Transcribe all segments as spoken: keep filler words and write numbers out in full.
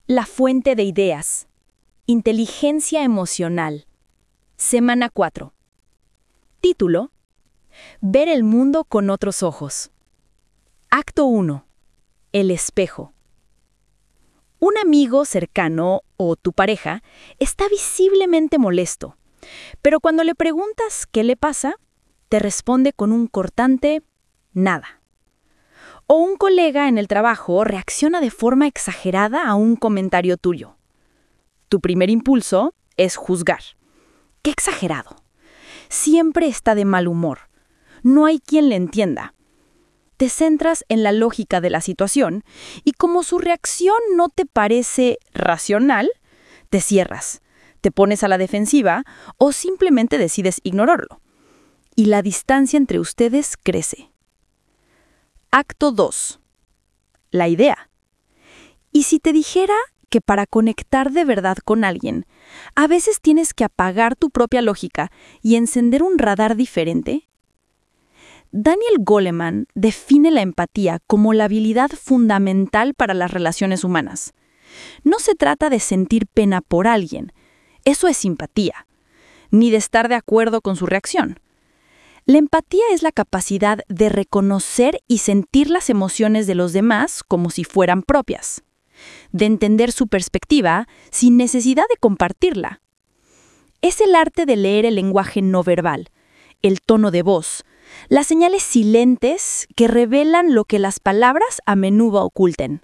La fuente de ideas. Inteligencia emocional. Semana cuatro. Título: Ver el mundo con otros ojos. Acto uno. El espejo. Un amigo cercano o tu pareja está visiblemente molesto, pero cuando le preguntas qué le pasa, te responde con un cortante nada. O un colega en el trabajo reacciona de forma exagerada a un comentario tuyo. Tu primer impulso es juzgar. ¡Qué exagerado! Siempre está de mal humor. No hay quien le entienda. Te centras en la lógica de la situación y como su reacción no te parece racional, te cierras, te pones a la defensiva o simplemente decides ignorarlo. Y la distancia entre ustedes crece. Acto dos. La idea. ¿Y si te dijera que para conectar de verdad con alguien, a veces tienes que apagar tu propia lógica y encender un radar diferente? Daniel Goleman define la empatía como la habilidad fundamental para las relaciones humanas. No se trata de sentir pena por alguien, eso es simpatía, ni de estar de acuerdo con su reacción. La empatía es la capacidad de reconocer y sentir las emociones de los demás como si fueran propias, de entender su perspectiva sin necesidad de compartirla. Es el arte de leer el lenguaje no verbal, el tono de voz, las señales silentes que revelan lo que las palabras a menudo oculten.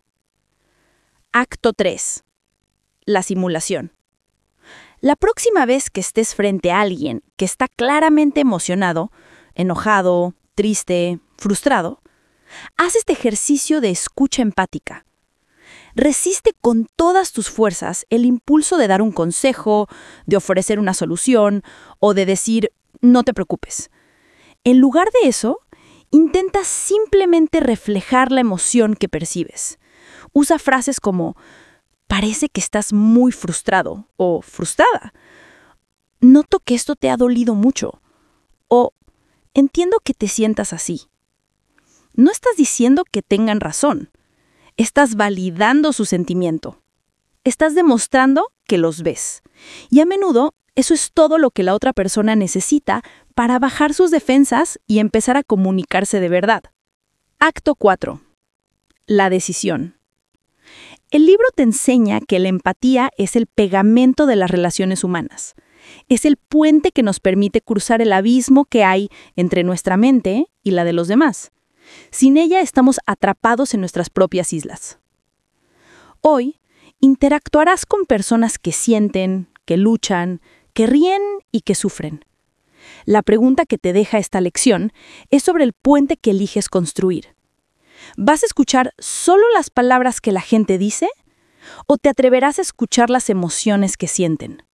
Acto tres. La simulación. La próxima vez que estés frente a alguien que está claramente emocionado, enojado, triste, frustrado, haz este ejercicio de escucha empática. Resiste con todas tus fuerzas el impulso de dar un consejo, de ofrecer una solución o de decir, no te preocupes. En lugar de eso, intenta simplemente reflejar la emoción que percibes. Usa frases como, parece que estás muy frustrado o frustrada. Noto que esto te ha dolido mucho. O, entiendo que te sientas así. No estás diciendo que tengan razón. Estás validando su sentimiento. Estás demostrando que los ves. Y a menudo, eso es todo lo que la otra persona necesita para bajar sus defensas y empezar a comunicarse de verdad. Acto cuatro. La decisión. El libro te enseña que la empatía es el pegamento de las relaciones humanas. Es el puente que nos permite cruzar el abismo que hay entre nuestra mente y la de los demás. Sin ella estamos atrapados en nuestras propias islas. Hoy, interactuarás con personas que sienten, que luchan, que ríen y que sufren. La pregunta que te deja esta lección es sobre el puente que eliges construir. ¿Vas a escuchar solo las palabras que la gente dice? ¿O te atreverás a escuchar las emociones que sienten?